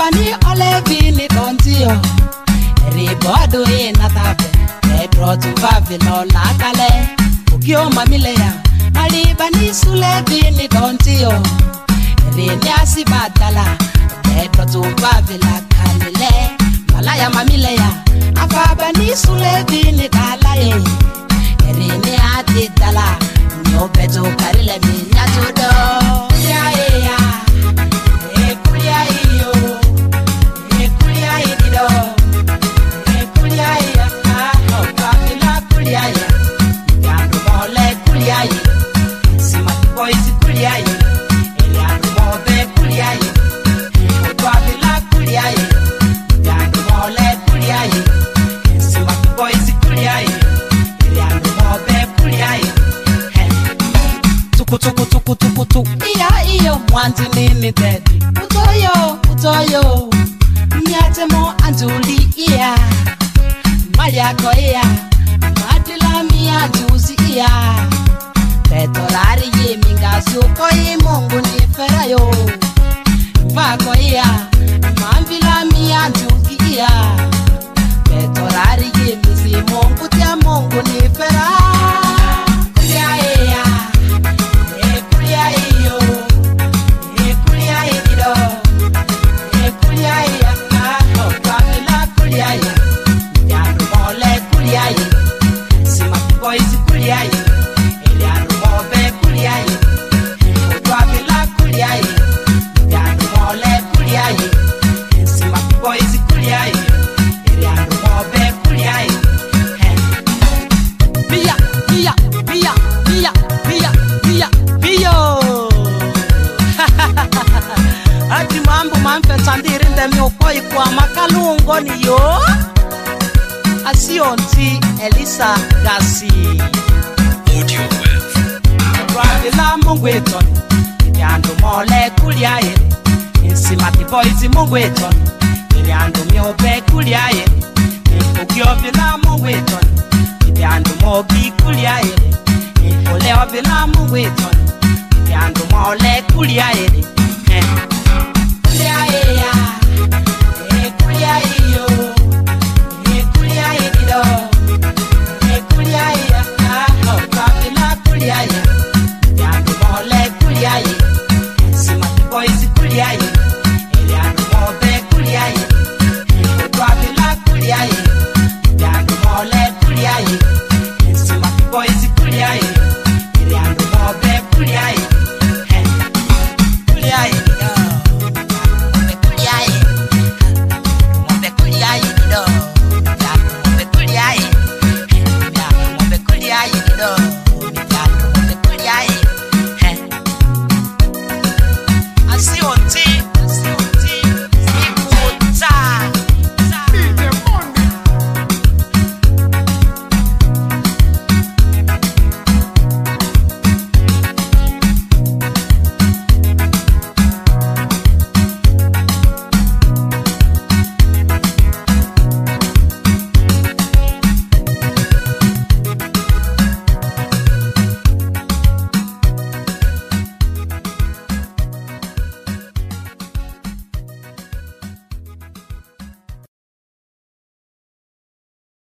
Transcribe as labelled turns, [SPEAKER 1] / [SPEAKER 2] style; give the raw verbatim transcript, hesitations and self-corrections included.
[SPEAKER 1] Afabani olevini kontio Ribodo ina tabe Pedro tuvavilo lakale Ukio mamilea Malibani sulevini kontio Rinyasi badala Pedro tuvavila kalile Malaya mamilea Afabani sulevini kalaye Rinyati dala Nyobeto karile minyato Ya ya Ekulia iyo Ekulia idido Ekulia iya Okafila kulia ya Yandu mole kulia ya Simati boys kulia ya Eliandu mobe kulia ya Okafila kulia ya Yandu mole kulia ya Simati boys kulia ya Eliandu mobe kulia ya Tuku tuku tuku tuku tuku Iya iyo mwanti nini dedi Utoyo utoyo Nyate mo antuli iya Malia ko iya Madila mi antuzi iya Petorari ye mingasu ko yi mungu ni ferayo Vako iya Mambila mi antuzi iya Petorari ye misi mungu tia mungu ni ferayo Yo Asionti Elisa Gasi
[SPEAKER 2] Audio Wave
[SPEAKER 1] Ravila Mungweton Yando mole kuliaye Insimati boys Mungweton Yando miobe kuliaye Ukyo vila Mungweton Yando mogi kuliaye Oleo vila Mungweton